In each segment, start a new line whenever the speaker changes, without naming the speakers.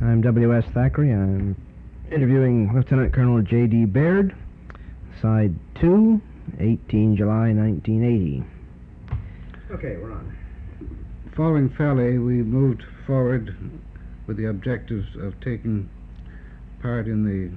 I'm W.S. Thackeray. I'm interviewing Lieutenant Colonel J.D. Baird, Side 2, 18 July 1980.
Okay, we're on.
Following Falais, we moved forward with the objectives of taking part in the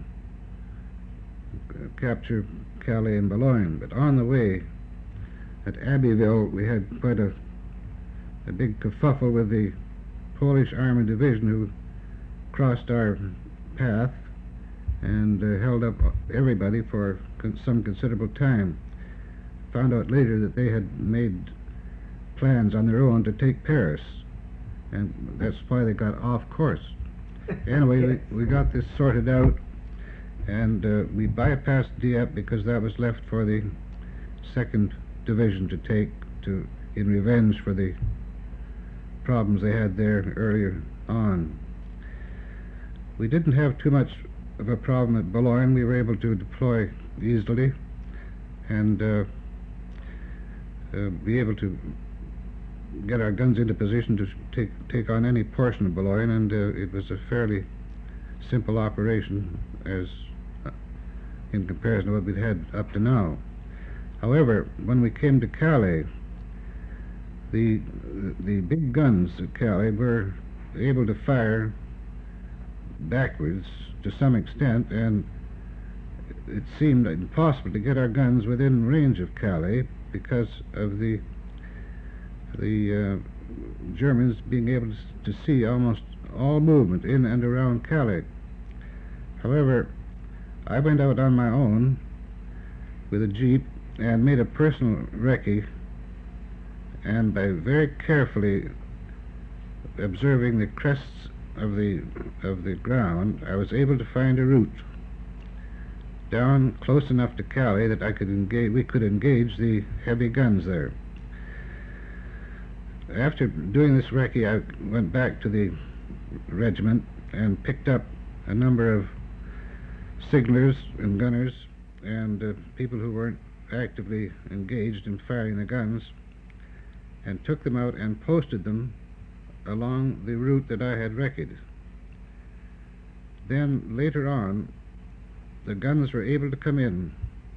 capture Calais and Boulogne. But on the way, at Abbeville, we had quite a big kerfuffle with the Polish Army Division, who crossed our path and held up everybody for some considerable time. Found out later that they had made plans on their own to take Paris, and that's why they got off course. Anyway, we got this sorted out, and we bypassed Dieppe because that was left for the 2nd Division to take in revenge for the problems they had there earlier on. We didn't have too much of a problem at Boulogne. We were able to deploy easily and be able to get our guns into position to take on any portion of Boulogne, and it was a fairly simple operation as in comparison to what we'd had up to now. However, when we came to Calais, the big guns at Calais were able to fire backwards to some extent, and it seemed impossible to get our guns within range of Calais because of the Germans being able to see almost all movement in and around Calais. However, I went out on my own with a jeep and made a personal recce, and by very carefully observing the crests of the ground, I was able to find a route down close enough to Calais that we could engage the heavy guns there. After doing this recce, I went back to the regiment and picked up a number of signalers and gunners and people who weren't actively engaged in firing the guns, and took them out and posted them along the route that I had recce'd. Then later on, the guns were able to come in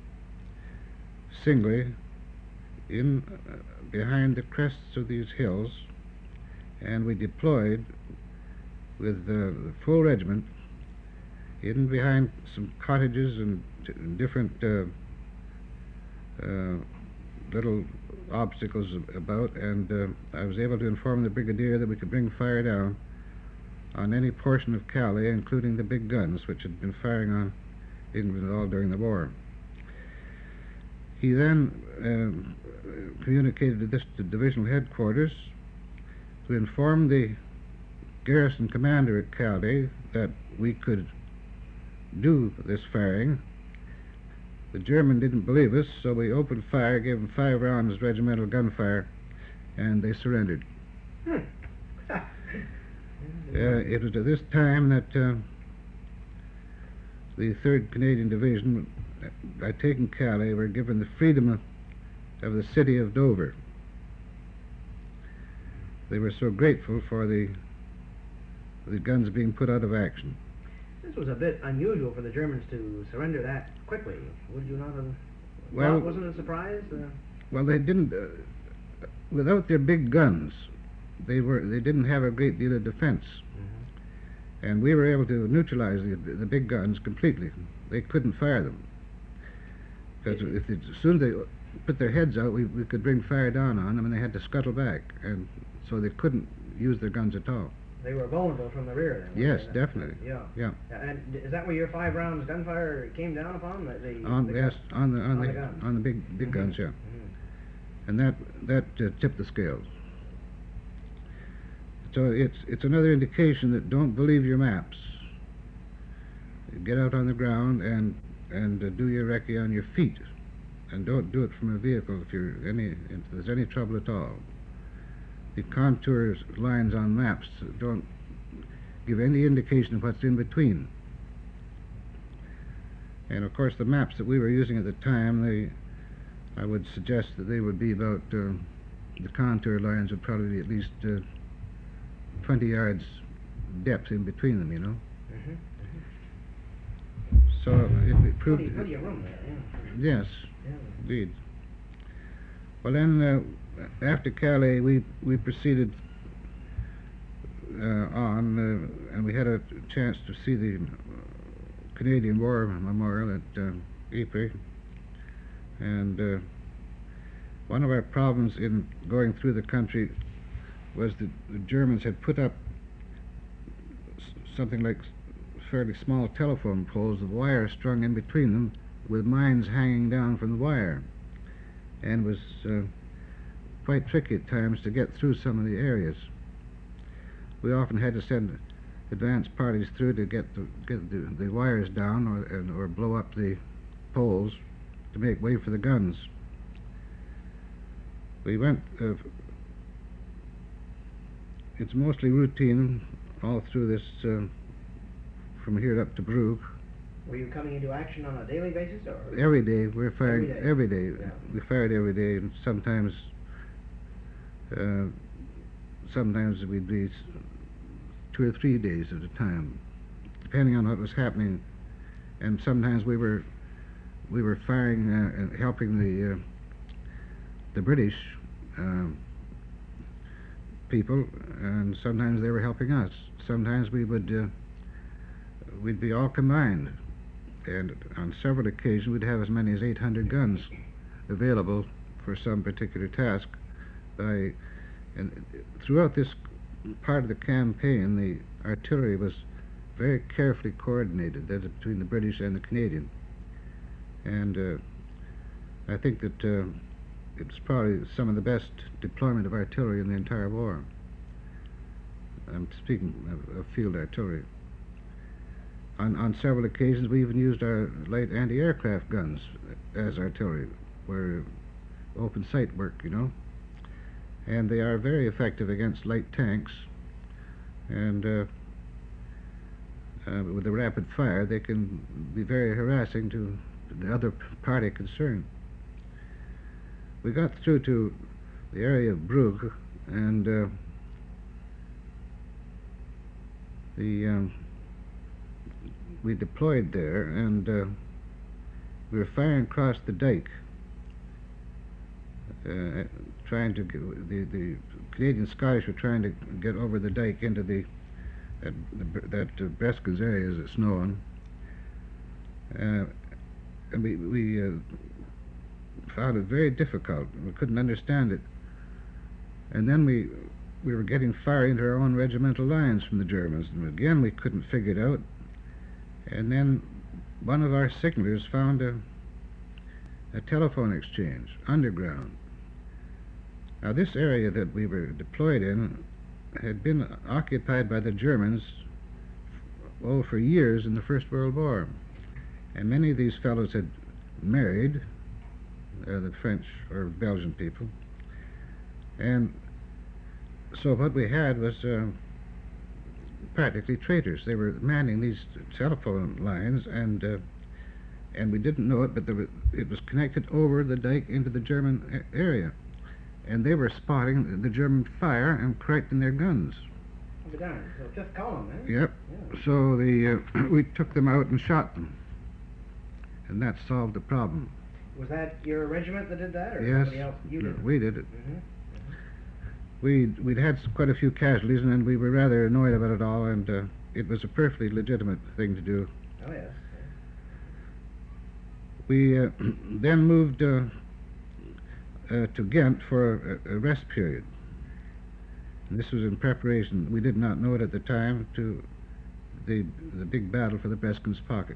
singly in behind the crests of these hills, and we deployed with the full regiment in behind some cottages and different little obstacles about, and I was able to inform the brigadier that we could bring fire down on any portion of Calais, including the big guns which had been firing on England all during the war. He then communicated this to divisional headquarters to inform the garrison commander at Calais that we could do this firing. The German didn't believe us, so we opened fire, gave them 5 rounds regimental gunfire, and they surrendered. It was at this time that the 3rd Canadian Division, by taking Calais, were given the freedom of the city of Dover. They were so grateful for the guns being put out of action.
This was a bit unusual for the Germans to surrender that quickly. Would you not have...
Well,
wasn't it a surprise?
Well, they didn't... without their big guns, they didn't have a great deal of defense. Mm-hmm. And we were able to neutralize the big guns completely. They couldn't fire them. Because as soon as they put their heads out, we could bring fire down on them, and they had to scuttle back. And so they couldn't use their guns at all.
They were vulnerable from the rear then?
Yes, definitely.
Yeah. And is that where your 5 rounds gunfire came down upon?
On the big guns, yeah. Mm-hmm. And that tipped the scales. So it's another indication that don't believe your maps. Get out on the ground and do your recce on your feet, and don't do it from a vehicle if there's any trouble at all. The contours lines on maps don't give any indication of what's in between. And of course the maps that we were using at the time, I would suggest that they would be about, the contour lines would probably be at least 20 yards depth in between them, you know.
Mm-hmm.
So it proved...
Plenty of room there, yeah.
Yes,
Yeah.
indeed. Well, then, after Calais, we proceeded on, and we had a chance to see the Canadian War Memorial at Ypres. And one of our problems in going through the country was that the Germans had put up something like fairly small telephone poles with wire strung in between them, with mines hanging down from the wire, and was quite tricky at times to get through some of the areas. We often had to send advance parties through to get the wires down, or blow up the poles to make way for the guns. We went. It's mostly routine all through this, from here up to Brugge.
Were you coming into action on a daily basis, or?
Every day. We're firing every day.
Yeah.
We fired every day, and sometimes we'd be 2 or 3 days at a time, depending on what was happening. And sometimes we were firing and helping the British people, and sometimes they were helping us. Sometimes we'd be all combined, and on several occasions we'd have as many as 800 guns available for some particular task. And throughout this part of the campaign, the artillery was very carefully coordinated, that is, between the British and the Canadian. And I think that it was probably some of the best deployment of artillery in the entire war. I'm speaking of field artillery. On several occasions, we even used our light anti-aircraft guns as artillery, where open sight work, you know. And they are very effective against light tanks, and with the rapid fire, they can be very harassing to the other party concerned. We got through to the area of Brugge, and we deployed there, and we were firing across the dike, trying to the Canadian Scottish were trying to get over the dike into that Breskens area, as it's known, and we found it very difficult. We couldn't understand it, and then we were getting fire into our own regimental lines from the Germans, and again we couldn't figure it out. And then one of our signalers found a telephone exchange underground. Now, this area that we were deployed in had been occupied by the Germans for years in the First World War, and many of these fellows had married the French or Belgian people, and so what we had was practically traitors. They were manning these telephone lines, and we didn't know it, but it was connected over the dike into the German area, and they were spotting the German fire and correcting their guns.
I'll be darned. So just call them, eh?
Yep.
Yeah.
So we took them out and shot them, and that solved the problem.
Was that your regiment that did that, or
Yes,
somebody else? You did.
we did it.
Mm-hmm.
We'd had quite a few casualties, and we were rather annoyed about it all, and it was a perfectly legitimate thing to do.
Oh, yes.
We then moved to Ghent for a rest period. And this was in preparation, we did not know it at the time, to the big battle for the Breskens Pocket.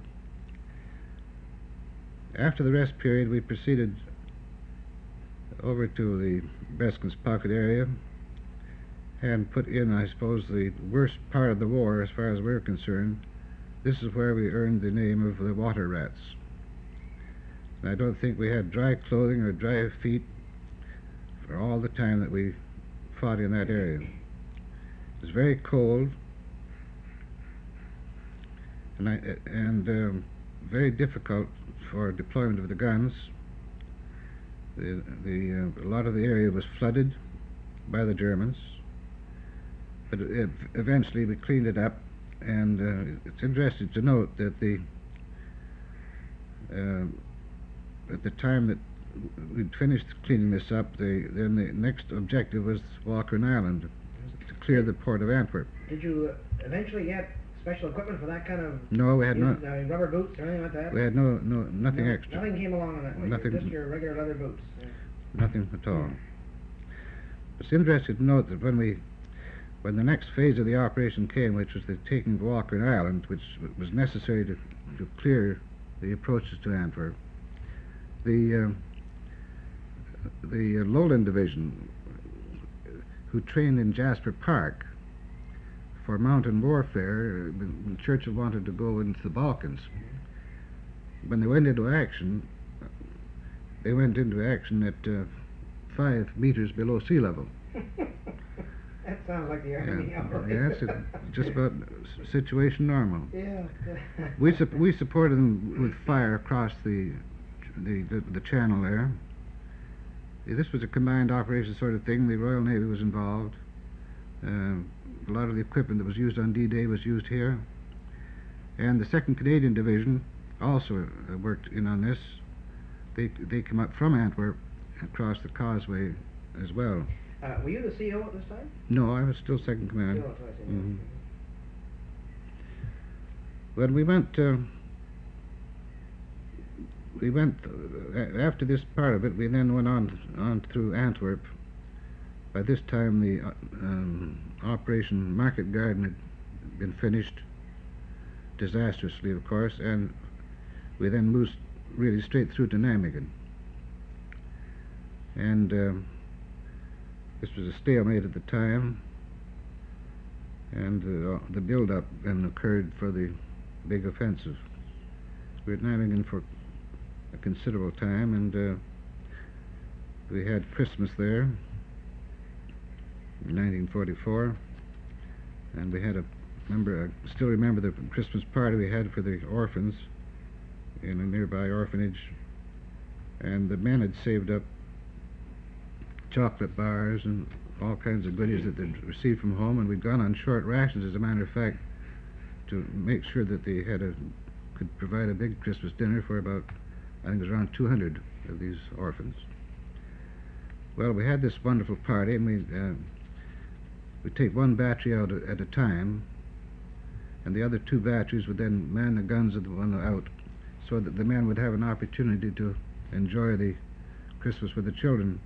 After the rest period, we proceeded over to the Breskens Pocket area and put in, I suppose, the worst part of the war as far as we're concerned. This is where we earned the name of the Water Rats. And I don't think we had dry clothing or dry feet for all the time that we fought in that area. It was very cold, and very difficult for deployment of the guns. A lot of the area was flooded by the Germans, but eventually we cleaned it up, and it's interesting to note that at the time that we'd finished cleaning this up, then the next objective was Walcheren Island, to clear the port of Antwerp.
Did you eventually get special equipment for that kind of...
No, we had not.
Rubber boots or anything like that?
We had nothing extra.
Nothing came along on that.
Nothing.
Just your regular leather boots. Yeah.
Nothing at all. It's interesting to note that when the next phase of the operation came, which was the taking of Walcheren Island, which was necessary to clear the approaches to Antwerp, the Lowland Division, who trained in Jasper Park for mountain warfare, when Churchill wanted to go into the Balkans, when they went into action, they went into action at 5 meters below sea level.
That sounds like the Army.
Yes, just about situation normal.
Yeah.
We supported them with fire across the channel there. This was a combined operation sort of thing. The Royal Navy was involved. A lot of the equipment that was used on D-Day was used here. And the 2nd Canadian Division also worked in on this. They came up from Antwerp across the causeway as well.
Were you the CO at this time?
No, I was still second command.
CO, twice, yeah.
Mm-hmm. When we went after this part of it, we then went on through Antwerp. By this time, the Operation Market Garden had been finished, disastrously, of course, and we then moved really straight through to Nijmegen. And this was a stalemate at the time, and the build-up then occurred for the big offensive. We were at Nijmegen for a considerable time, and we had Christmas there in 1944, and we had I still remember the Christmas party we had for the orphans in a nearby orphanage, and the men had saved up chocolate bars and all kinds of goodies that they'd received from home, and we'd gone on short rations, as a matter of fact, to make sure that they could provide a big Christmas dinner for about, I think it was around 200 of these orphans. Well, we had this wonderful party, and we'd take one battery out at a time, and the other 2 batteries would then man the guns of the one out, so that the men would have an opportunity to enjoy the Christmas with the children.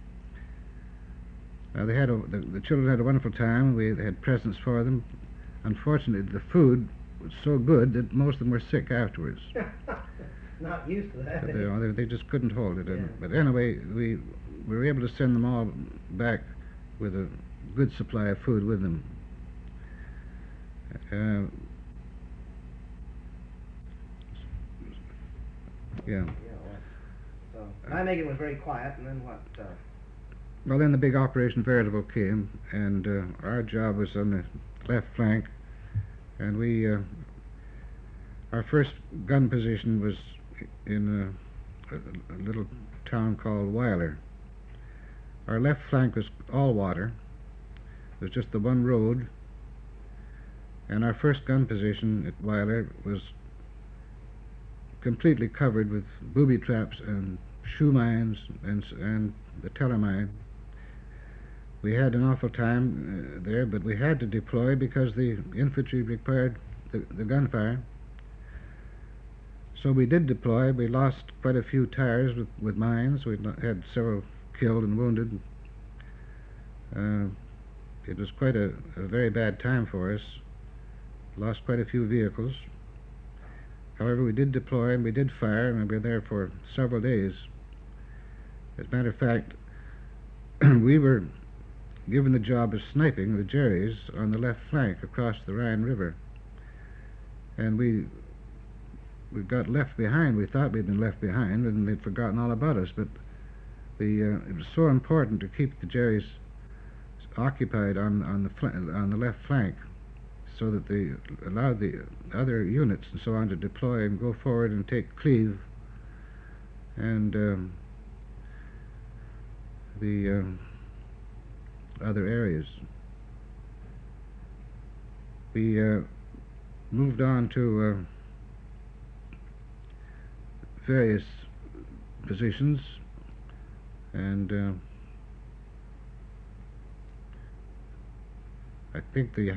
The children had a wonderful time. We had presents for them. Unfortunately, the food was so good that most of them were sick afterwards.
Not used to that.
They just couldn't hold it.
Yeah.
But anyway, we were able to send them all back with a good supply of food with them. Yeah.
So Nijmegen was very quiet, and then what?
Well, then the big Operation Veritable came, and our job was on the left flank, and our first gun position was in a little town called Weiler. Our left flank was all water. It was just the one road, and our first gun position at Weiler was completely covered with booby traps and shoe mines and the teller mine. We had an awful time there, but we had to deploy because the infantry required the gunfire. So we did deploy. We lost quite a few tires with mines. We had several killed and wounded. It was quite a very bad time for us. Lost quite a few vehicles. However, we did deploy and we did fire, and we were there for several days. As a matter of fact, we were given the job of sniping the Jerry's on the left flank across the Rhine River. And we got left behind. We thought we'd been left behind, and they'd forgotten all about us. But it was so important to keep the Jerry's occupied on the left flank, so that they allowed the other units and so on to deploy and go forward and take Cleve and the other areas. We moved on to various positions, and I think the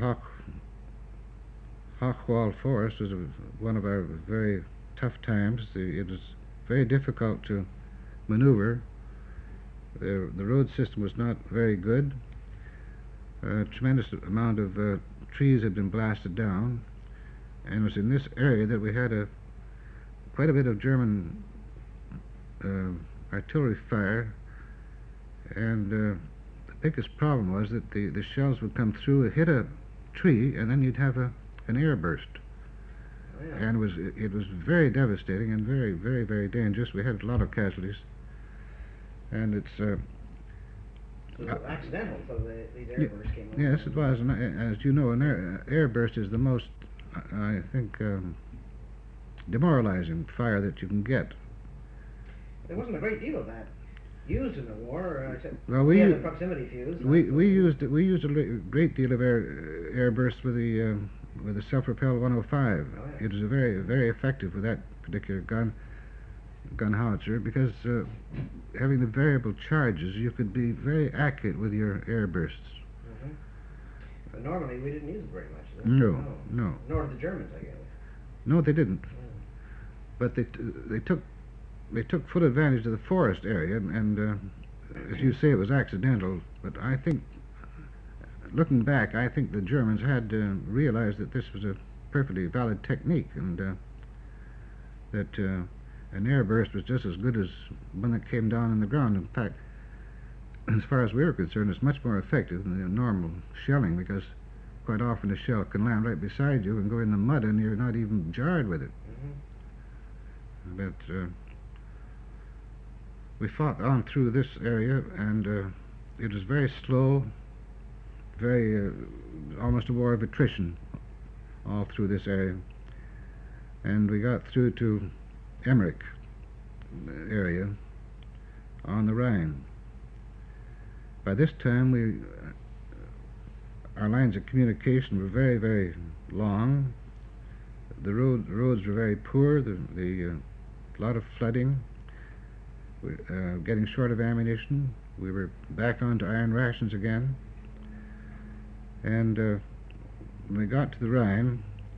Hockwall Forest was one of our very tough times. It was very difficult to maneuver. The road system was not very good. A tremendous amount of trees had been blasted down, and it was in this area that we had quite a bit of German artillery fire, and the biggest problem was that the shells would come through, hit a tree, and then you'd have an airburst.
Oh, yeah.
And it was very devastating and very, very, very dangerous. We had a lot of casualties, and it's
So it was accidental, so these airbursts came over.
yes, it was. And as you know, an airburst is the most, I think, demoralizing fire that you can get.
There wasn't a great deal of that used in the war, except
Well,
we had the proximity fuse.
we used a great deal of airbursts with the self-propelled 105.
Oh, yeah.
It was very, very effective with that particular gun howitzer, because having the variable charges, you could be very accurate with your airbursts.
Mm-hmm. But normally we didn't use it very much.
No, no.
Nor did the Germans, I guess.
No, they didn't.
Mm.
But they took full advantage of the forest area, and as you say, it was accidental. But I think, looking back, I think the Germans had realized that this was a perfectly valid technique, and that an airburst was just as good as one that came down on the ground. In fact, as far as we were concerned, it's much more effective than the normal shelling, because quite often a shell can land right beside you and go in the mud, and you're not even jarred with it.
Mm-hmm.
But we fought on through this area, and it was very slow, very almost a war of attrition all through this area. And we got through to Emmerich area on the Rhine. By this time, our lines of communication were very, very long. The roads were very poor. A lot of flooding. Getting short of ammunition. We were back onto iron rations again. And when we got to the Rhine,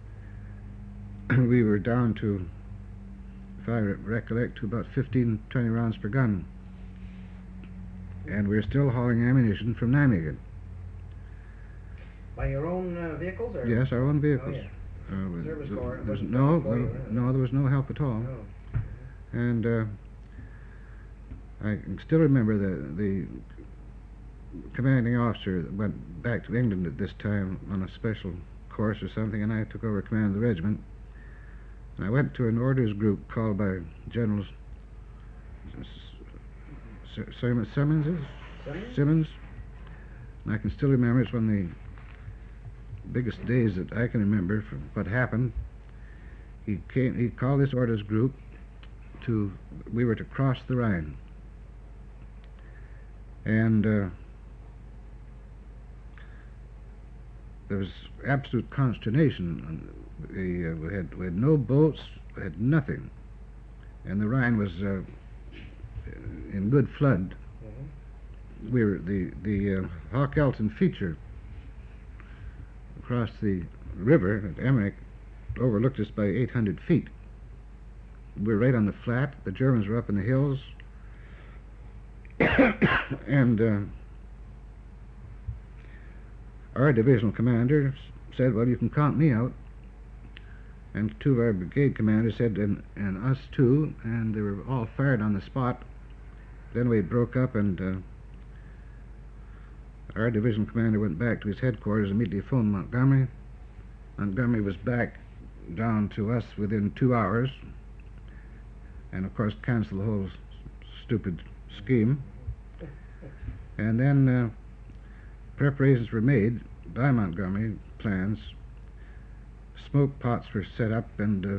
we were down to, if I recollect, to about 15, 20 rounds per gun. And we were still hauling ammunition from Nijmegen.
By your own vehicles? Or?
Yes, our own vehicles.
Oh, yeah. Service Corps.
There was no, there was no help at all.
Oh.
And I can still remember the commanding officer that went back to England at this time on a special course or something, and I took over command of the regiment. And I went to an orders group called by General Simmons. And I can still remember, it's one of the biggest days that I can remember from what happened. He called this orders group we were to cross the Rhine. And there was absolute consternation. We had no boats, we had nothing. And the Rhine was in good flood.
Mm-hmm.
We were the Hochelton feature across the river at Emmerich overlooked us by 800 feet. We were right on the flat. The Germans were up in the hills. And our divisional commander said, well, you can count me out. And two of our brigade commanders said, and us too, and they were all fired on the spot. Then we broke up, and our division commander went back to his headquarters, immediately phoned Montgomery. Montgomery was back down to us within 2 hours, and of course canceled the whole stupid scheme. And then preparations were made by Montgomery, plans. Smoke pots were set up, and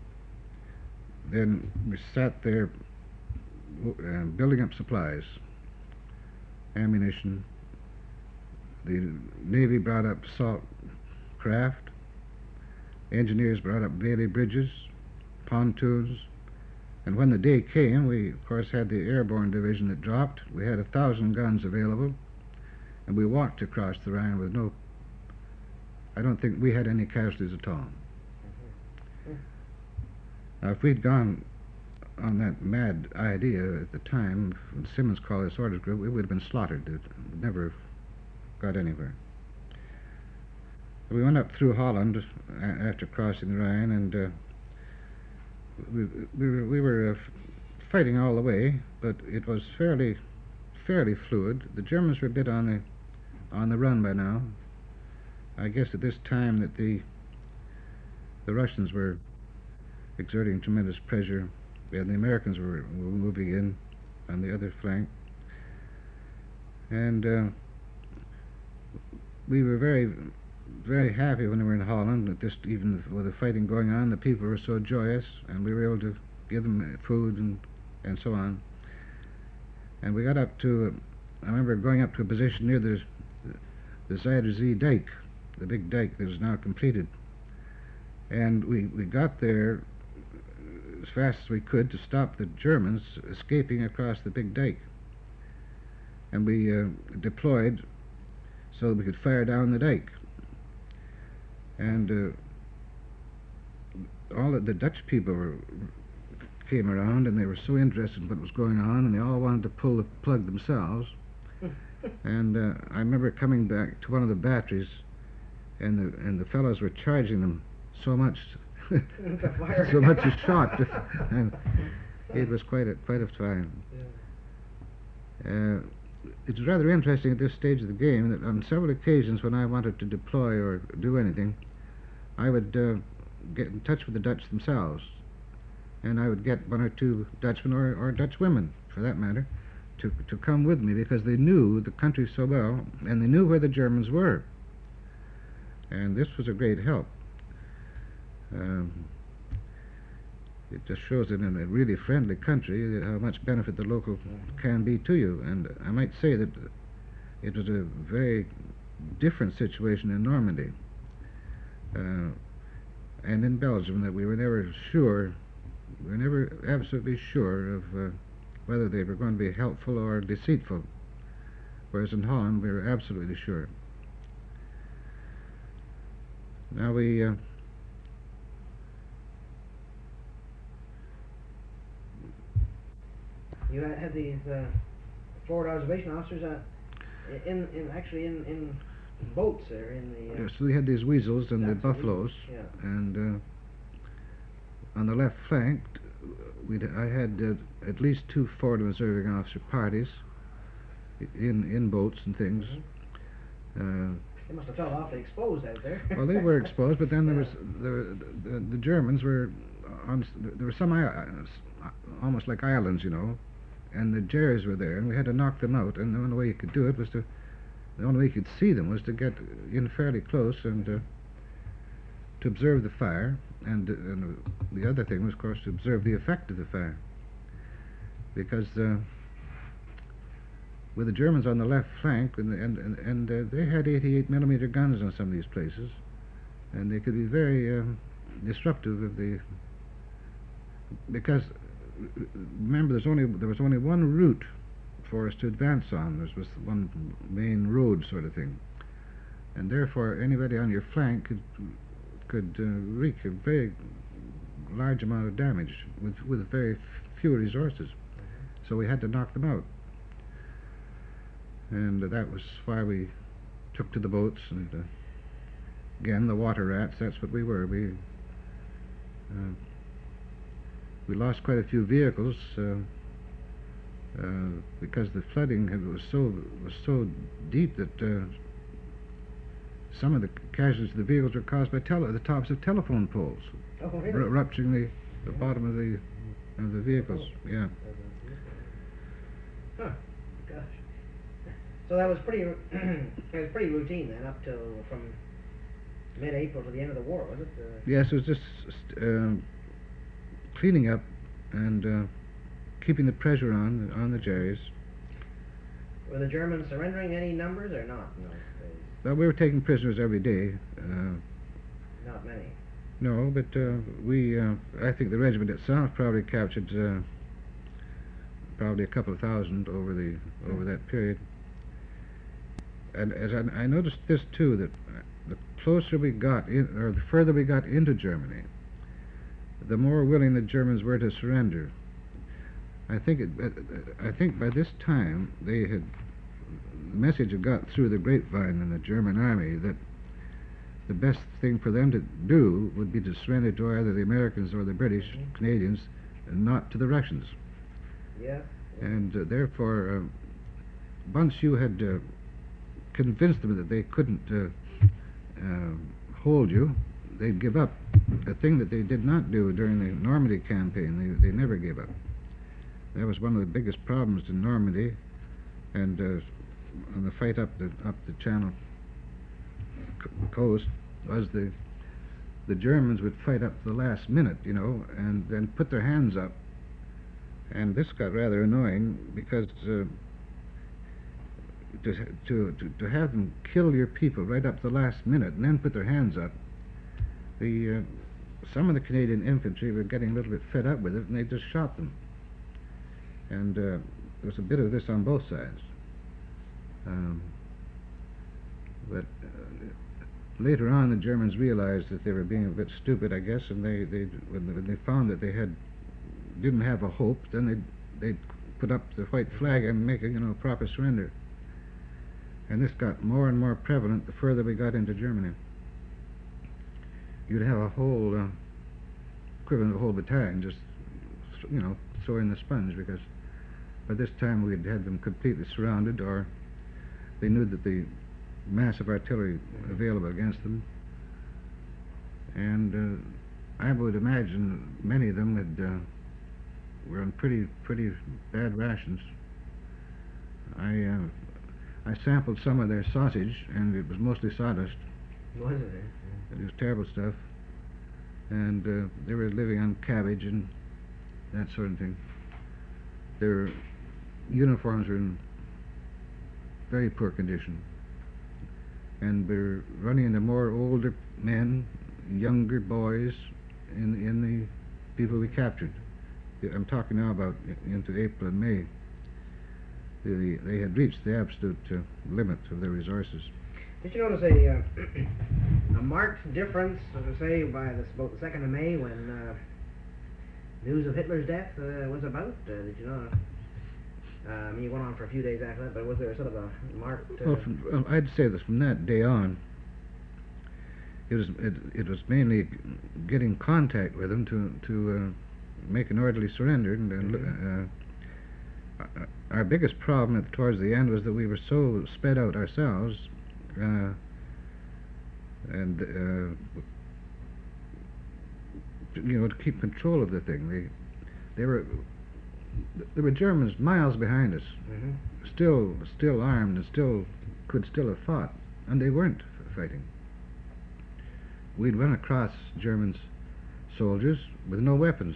then we sat there building up supplies, ammunition. The Navy brought up salt craft. Engineers brought up Bailey bridges, pontoons, and when the day came, we of course had the airborne division that dropped. We had 1,000 guns available, and we walked across the Rhine with I don't think we had any casualties at all. Now, if we'd gone on that mad idea at the time, when Simmons called this orders group, we would have been slaughtered. It never got anywhere. We went up through Holland after crossing the Rhine, and we were fighting all the way, but it was fairly fluid. The Germans were a bit on the run by now. I guess at this time that the Russians were exerting tremendous pressure, and the Americans were moving in on the other flank, and we were very, very happy when we were in Holland. That just even with the fighting going on, the people were so joyous, and we were able to give them food and so on. And we got up to, I remember going up to a position near the Zuider Zee dike, the big dike that is now completed. And we got there as fast as we could to stop the Germans escaping across the big dike. And we deployed so that we could fire down the dike. And all of the Dutch people came around, and they were so interested in what was going on, and they all wanted to pull the plug themselves. And I remember coming back to one of the batteries, and the fellows were charging them so much, so much a shot, and it was quite a time.
Yeah.
It's rather interesting at this stage of the game that on several occasions when I wanted to deploy or do anything, I would get in touch with the Dutch themselves, and I would get one or two Dutchmen or Dutch women, for that matter, to come with me, because they knew the country so well, and they knew where the Germans were. And this was a great help. It just shows that in a really friendly country how much benefit the local can be to you. And I might say that it was a very different situation in Normandy and in Belgium, that we were never absolutely sure of whether they were going to be helpful or deceitful, whereas in Holland we were absolutely sure. Now we
you had these forward observation officers in boats there in the.
Yes, we had these weasels and the
That's what
buffaloes,
yeah.
and on the left flank, I had at least 2 forward observing officer parties in boats and things.
They must have felt awfully exposed out there.
Well, they were exposed, but then there was the Germans were on. There were some almost like islands, you know, and the Jerries were there, and we had to knock them out. And the only way you could do it was the only way you could see them was to get in fairly close and to observe the fire. And the other thing was, of course, to observe the effect of the fire, because with the Germans on the left flank, and they had 88mm guns on some of these places, and they could be very disruptive of the. Because remember, there was only one route for us to advance on. There was one main road sort of thing, and therefore anybody on your flank could wreak a very large amount of damage with very few resources. So we had to knock them out, and that was why we took to the boats. And again, the water rats, that's what we were. We lost quite a few vehicles because the flooding was so deep that some of the casualties of the vehicles were caused by the tops of telephone poles, rupturing the bottom of the vehicles. Yeah.
Huh. Gosh. So that was pretty. It was pretty routine then, up till from mid-April to the end of the war, was it?
Yes, it was just cleaning up and keeping the pressure on the Jerries.
Were the Germans surrendering any numbers or not? No.
Well, we were taking prisoners every day.
Not many.
No, but I think the regiment itself probably captured probably a couple of thousand over that period. And as I noticed this too, that the closer we got in, or the further we got into Germany, the more willing the Germans were to surrender. I think by this time the message had got through the grapevine in the German army that the best thing for them to do would be to surrender to either the Americans or the British, Canadians, and not to the Russians.
Yeah.
And therefore, once you had convinced them that they couldn't hold you, they'd give up. A thing that they did not do during the Normandy campaign. They never gave up. That was one of the biggest problems in Normandy, and on the fight up the Channel coast was the Germans would fight up to the last minute, you know, and then put their hands up. And this got rather annoying because to have them kill your people right up to the last minute and then put their hands up, some of the Canadian infantry were getting a little bit fed up with it, and they just shot them. And there was a bit of this on both sides. But later on, the Germans realized that they were being a bit stupid, I guess, and when they found that they didn't have a hope, then they'd put up the white flag and make a proper surrender. And this got more and more prevalent the further we got into Germany. You'd have a whole equivalent of a whole battalion just throwing the sponge, because by this time we'd had them completely surrounded, or they knew that the massive artillery available against them, and I would imagine many of them were on pretty bad rations. I sampled some of their sausage, and it was mostly sawdust.
Was it?
It was terrible stuff, and they were living on cabbage and that sort of thing. Their uniforms were in very poor condition, and they're running into more older men, younger boys in the people we captured. I'm talking now about into April and May. They had reached the absolute limit of their resources.
Did you notice a marked difference, say, by about the 2nd of May, when news of Hitler's death was about? Did you know? I mean, you went on for a few days after that, but was there sort of a marked...
Well, I'd say that from that day on, it was mainly getting contact with them to make an orderly surrender. And our biggest problem towards the end was that we were so spread out ourselves, and to keep control of the thing. There were Germans miles behind us, still armed, and could still have fought, and they weren't fighting. We'd run across German soldiers with no weapons,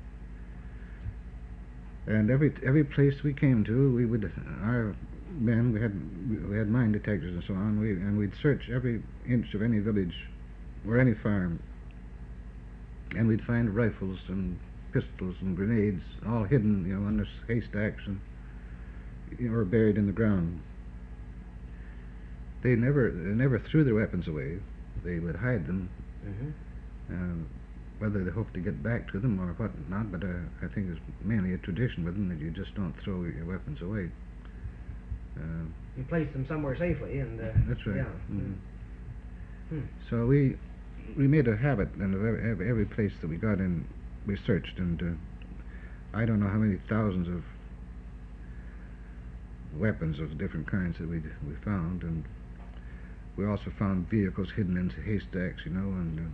and every place we came to, our men, we had mine detectors and so on, and we'd search every inch of any village or any farm, and we'd find rifles and pistols and grenades all hidden, under haystacks and or buried in the ground. They never threw their weapons away. They would hide them, whether they hoped to get back to them or what not. But I think it's mainly a tradition with them that you just don't throw your weapons away.
You place them somewhere safely, and
that's right.
Yeah.
So we made a habit, and every place that we got in, we searched, and I don't know how many thousands of weapons of different kinds that we found, and we also found vehicles hidden in haystacks, and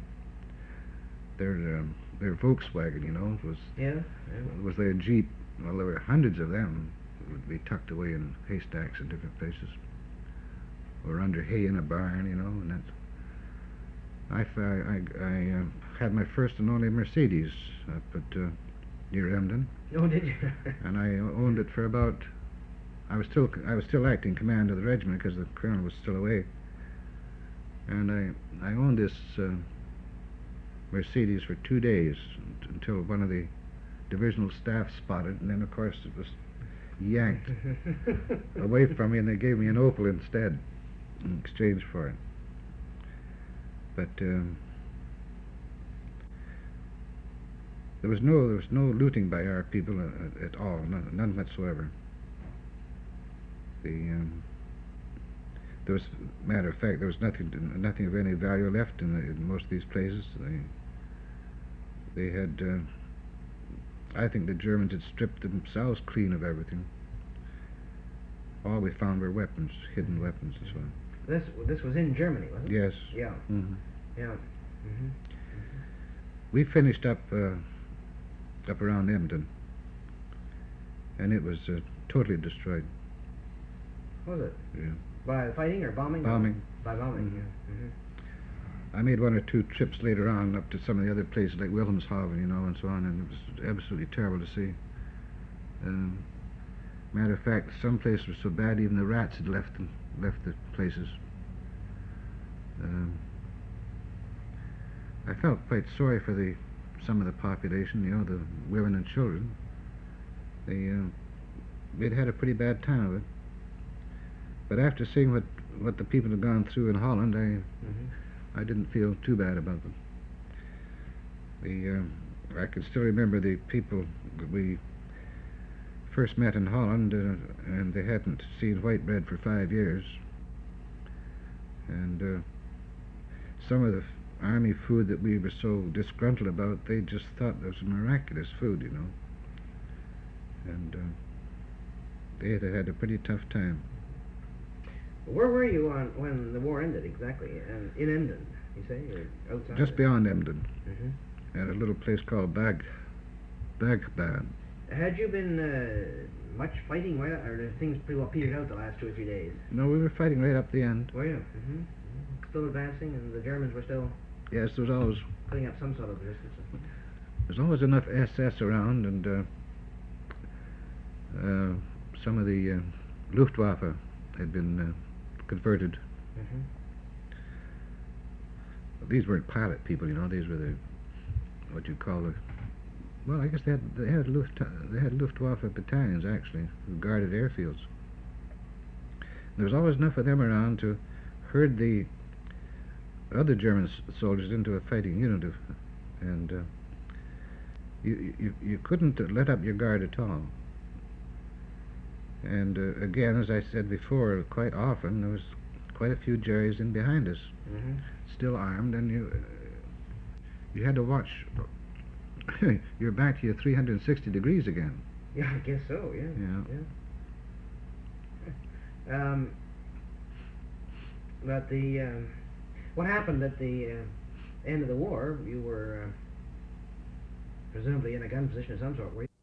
their Volkswagen, was their Jeep. Well, there were hundreds of them that would be tucked away in haystacks in different places, or under hay in a barn, and that. I had my first and only Mercedes up at near Emden.
Oh, did you?
And I owned it for about. I was still acting command of the regiment because the colonel was still away. And I owned this Mercedes for 2 days until one of the divisional staff spotted, and then of course it was yanked away from me, and they gave me an Opel instead in exchange for it. But there was no looting by our people at all, none whatsoever. There was, matter of fact, there was nothing of any value left in most of these places. They had, I think the Germans had stripped themselves clean of everything. All we found were weapons, hidden weapons and so on.
This was in Germany, wasn't it?
Yes.
Yeah.
Mm-hmm.
Yeah. Mm-hmm.
We finished up around Emden, and it was totally destroyed.
Was it?
Yeah.
By fighting or bombing?
Bombing.
By bombing.
Mhm.
Yeah. Mm-hmm.
I made 1 or 2 trips later on up to some of the other places like Wilhelmshaven, you know, and so on, and it was absolutely terrible to see. Matter of fact, some places were so bad even the rats had left the places. I felt quite sorry for some of the population, you know, the women and children. They'd had a pretty bad time of it. But after seeing what the people had gone through in Holland, I didn't feel too bad about them. I can still remember the people that we first met in Holland, and they hadn't seen white bread for 5 years. And some of the army food that we were so disgruntled about, they just thought it was miraculous food, you know. And they had a pretty tough time.
Where were you when the war ended exactly? In Emden, you say, or outside?
Just beyond Emden,
Mm-hmm.
at a little place called Bagbad.
Had you been much fighting, or did things pretty well petered out the last 2 or 3 days?
No, we were fighting right up the end.
Were you? Mm-hmm. Mm-hmm. Still advancing, and the Germans were still
Yes, there was
putting up some sort of resistance.
always enough SS around, and some of the Luftwaffe had been converted.
Mm-hmm.
These weren't pilot people, you know. These were what you'd call well, I guess they had Luftwaffe battalions actually who guarded airfields. And there was always enough of them around to herd the other German soldiers into a fighting unit, and you couldn't let up your guard at all. And again, as I said before, quite often there was quite a few Jerrys in behind us,
Mm-hmm.
still armed, and you had to watch you're back to your 360 degrees again.
Yeah, I guess so. Yeah.
Yeah.
But what happened at the end of the war? You were presumably in a gun position of some sort, were you?